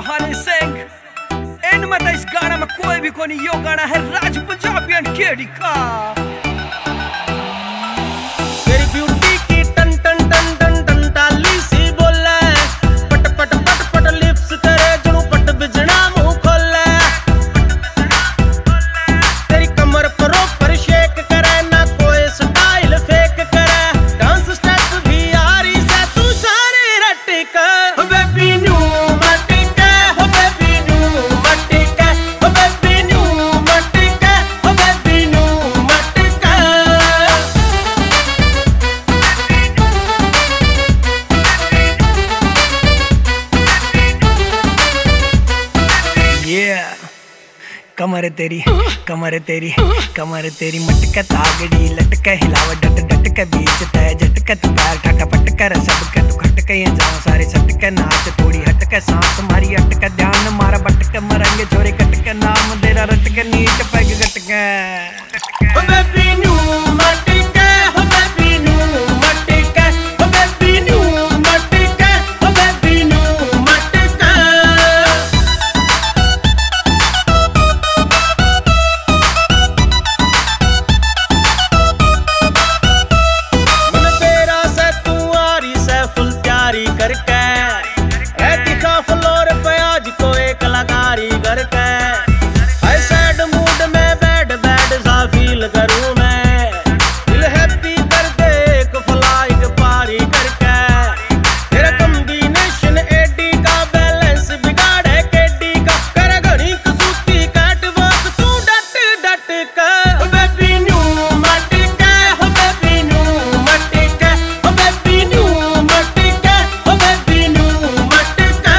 हनी सिंह इन मत इस गाना में कोई भी कोई यो गाना है राज पंजाबियन केडी का तेरी ब्यूटी की टन टन टन टन टन टाली सी बोले पट पट पट पट लिप्स करे जुनू पट बिजना मुंह खोले तेरी कमर पर शेक करे ना कोई स्टाइल फेक करे डांस स्टेप भी यारी से तू सारे रट कर बेबी न्यू मटिका हो बेबी न्यू मटिका हो बेबी न्यू मटिका हो बेबी न्यू मटिका कमर तेरी कमर तेरी मटका तागड़ी लटका हिलाव डट डट के बीच तय झटका तू पैर ठट पटक सब के तू खटक जाओ सारे सटक नाच थोड़ी हटक सांस मारी अटक ध्यान मारा बटक मरंगे छोरे कटक नाम तेरा रटक नीट पैग गटक बेबी न्यू मटिका हो बेबी न्यू मटिका हो बेबी न्यू मटिका हो बेबी न्यू मटिका मन तेरा से तू आरी से फुल प्यारी करके ए दिखा फ्लोर पे आज कोई कलाकारी करके आई सैड मूड में बैड बैड सा फील करूं मैं दिल हैप्पी कर दे एक फ्लाइट पारी करके तेरा कॉम्बिनेशन एडी का बैलेंस बिगाड़े केडी का कर घड़ी कसूती कैट वॉक तू डट डट कर बेबी न्यू मटिका हो बेबी न्यू मटिका हो बेबी न्यू मटिका हो बेबी न्यू मटिका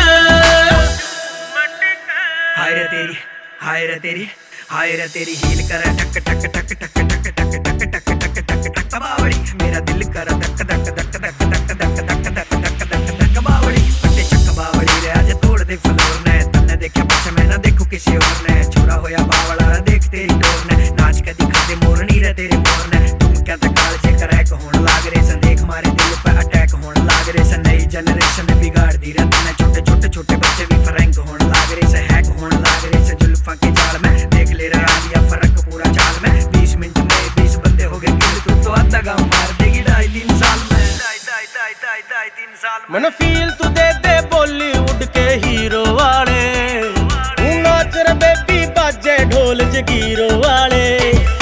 हाय रे तेरी हील कर टक टक टक टक टक टक टक टक टक टक टक बावड़ी मेरा दिल कर धक धक धक धक धक धक धक धक धक धक धक बावड़ी पट्टे चक बावड़ी रे आज तोड़ दे फ्लोर ने तन्ने देखा पीछे मैं ना देखूं किसी और ने छोरा होया बावड़ा देख तेरी डोर ने नाच के दिखा दे मोरनी रे तेरे मोर ने तुम क्या तकाल जे करैक होने लाग रे सन देख मारे दिल पे अटैक होने लाग रे सन नई जनरेशन ने बिगाड़ दी रे तन्ने छोटे छोटे छोटे बच्चे भी फ्रैंक होने लाग रे सन हैक होने लाग रे सन जुल्फा के जाल में देख ले रहा दिया फर्क पूरा चाल में 20 मिनट में 20 बंदे हो गए किल तू तो आधा गांव मार देगी 2.5-3 साल में 2.5-3 साल में मन फील तू दे दे बॉलीवुड के हीरो वाले तू नाच रे बेबी बाजे ढोल जगीरो वाले